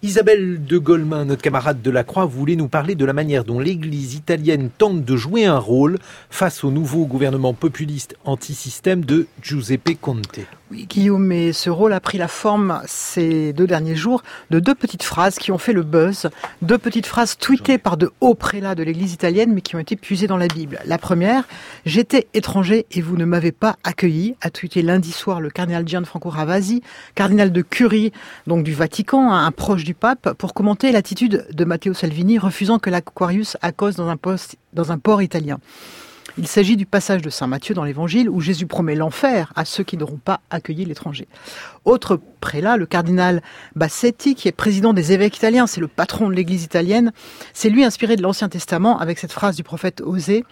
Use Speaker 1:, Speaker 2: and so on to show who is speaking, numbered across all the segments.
Speaker 1: Isabelle de Golemin, notre camarade de la Croix, voulait nous parler de la manière dont l'Église italienne tente de jouer un rôle face au nouveau gouvernement populiste anti-système de Giuseppe Conte.
Speaker 2: Oui, Guillaume, et ce rôle a pris la forme ces 2 derniers jours de 2 petites phrases qui ont fait le buzz. 2 petites phrases tweetées par de hauts prélats de l'Église italienne, mais qui ont été puisées dans la Bible. La première, « J'étais étranger et vous ne m'avez pas accueilli », a tweeté lundi soir le cardinal Gianfranco Ravasi, cardinal de Curie, donc du Vatican, un proche du pape, pour commenter l'attitude de Matteo Salvini refusant que l'Aquarius accoste dans un port italien. Il s'agit du passage de saint Matthieu dans l'Évangile où Jésus promet l'enfer à ceux qui n'auront pas accueilli l'étranger. Autre prélat, le cardinal Bassetti, qui est président des évêques italiens, c'est le patron de l'Église italienne. C'est lui inspiré de l'Ancien Testament avec cette phrase du prophète Osée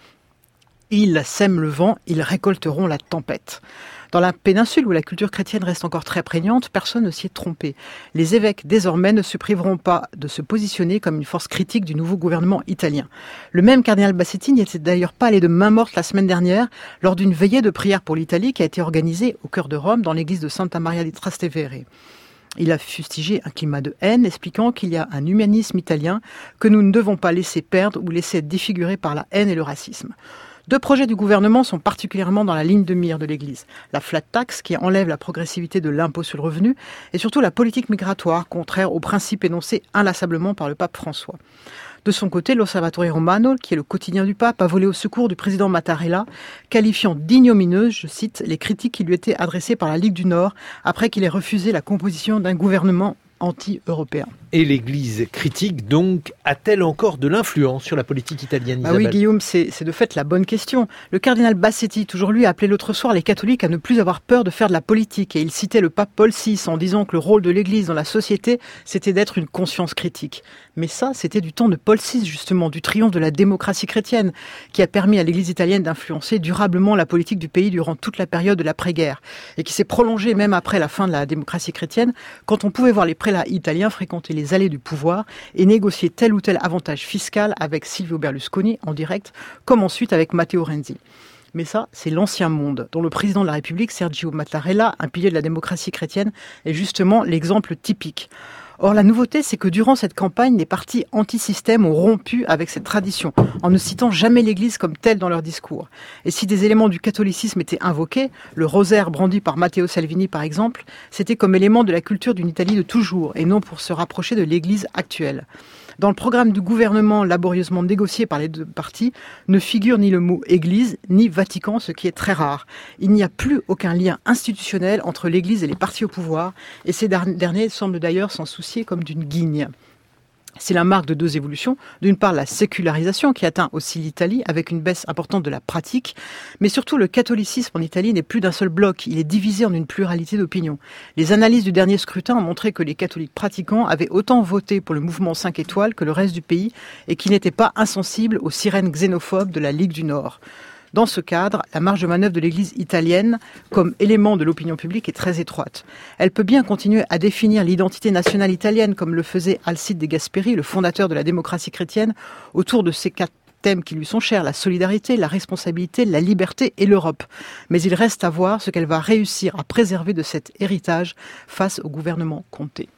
Speaker 2: « Ils sèment le vent, ils récolteront la tempête ». Dans la péninsule, où la culture chrétienne reste encore très prégnante, personne ne s'y est trompé. Les évêques, désormais, ne se priveront pas de se positionner comme une force critique du nouveau gouvernement italien. Le même cardinal Bassetti n'y était d'ailleurs pas allé de main morte la semaine dernière, lors d'une veillée de prière pour l'Italie qui a été organisée au cœur de Rome, dans l'église de Santa Maria di Trastevere. Il a fustigé un climat de haine, expliquant qu'il y a un humanisme italien que nous ne devons pas laisser perdre ou laisser être défiguré par la haine et le racisme. 2 projets du gouvernement sont particulièrement dans la ligne de mire de l'Église. La flat tax, qui enlève la progressivité de l'impôt sur le revenu, et surtout la politique migratoire, contraire aux principes énoncés inlassablement par le pape François. De son côté, l'Osservatore Romano, qui est le quotidien du pape, a volé au secours du président Mattarella, qualifiant d'ignomineuse, je cite, les critiques qui lui étaient adressées par la Ligue du Nord après qu'il ait refusé la composition d'un gouvernement anti-européen.
Speaker 1: Et l'Église critique, donc, a-t-elle encore de l'influence sur la politique italienne, Isabelle ?
Speaker 2: Oui, Guillaume, c'est de fait la bonne question. Le cardinal Bassetti, toujours lui, a appelé l'autre soir les catholiques à ne plus avoir peur de faire de la politique. Et il citait le pape Paul VI en disant que le rôle de l'Église dans la société, c'était d'être une conscience critique. Mais ça, c'était du temps de Paul VI, justement, du triomphe de la démocratie chrétienne, qui a permis à l'Église italienne d'influencer durablement la politique du pays durant toute la période de l'après-guerre, et qui s'est prolongée même après la fin de la démocratie chrétienne, quand on pouvait voir les prélats italiens fréquenter les allées du pouvoir et négocier tel ou tel avantage fiscal avec Silvio Berlusconi en direct, comme ensuite avec Matteo Renzi. Mais ça, c'est l'ancien monde, dont le président de la République, Sergio Mattarella, un pilier de la démocratie chrétienne, est justement l'exemple typique. Or, la nouveauté, c'est que durant cette campagne, les partis anti-système ont rompu avec cette tradition, en ne citant jamais l'Église comme telle dans leur discours. Et si des éléments du catholicisme étaient invoqués, le rosaire brandi par Matteo Salvini par exemple, c'était comme élément de la culture d'une Italie de toujours, et non pour se rapprocher de l'Église actuelle. Dans le programme du gouvernement laborieusement négocié par les 2 partis, ne figure ni le mot Église, ni Vatican, ce qui est très rare. Il n'y a plus aucun lien institutionnel entre l'Église et les partis au pouvoir, et ces derniers semblent d'ailleurs s'en soucier comme d'une guigne. C'est la marque de 2 évolutions. D'une part, la sécularisation qui atteint aussi l'Italie avec une baisse importante de la pratique. Mais surtout, le catholicisme en Italie n'est plus d'un seul bloc. Il est divisé en une pluralité d'opinions. Les analyses du dernier scrutin ont montré que les catholiques pratiquants avaient autant voté pour le mouvement 5 étoiles que le reste du pays et qu'ils n'étaient pas insensibles aux sirènes xénophobes de la Ligue du Nord. Dans ce cadre, la marge de manœuvre de l'Église italienne, comme élément de l'opinion publique, est très étroite. Elle peut bien continuer à définir l'identité nationale italienne, comme le faisait Alcide De Gasperi, le fondateur de la démocratie chrétienne, autour de ces 4 thèmes qui lui sont chers, la solidarité, la responsabilité, la liberté et l'Europe. Mais il reste à voir ce qu'elle va réussir à préserver de cet héritage face au gouvernement Conte.